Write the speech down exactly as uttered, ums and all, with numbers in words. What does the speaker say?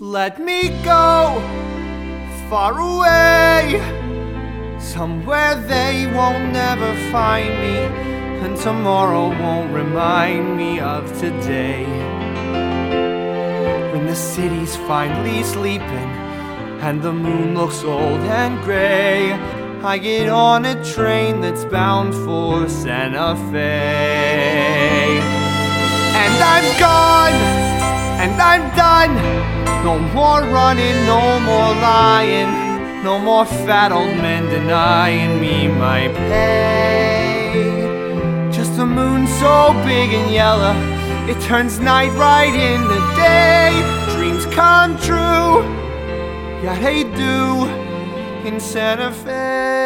Let me go far away, somewhere they won't never find me, and tomorrow won't remind me of today. When the city's finally sleeping and the moon looks old and gray, I get on a train that's bound for Santa Fe. And I'm gone, and I'm done. No more running, no more lying, no more fat old men denying me my pay. Just a moon so big and yellow, it turns night right into day. Dreams come true, yeah they do, in Santa Fe.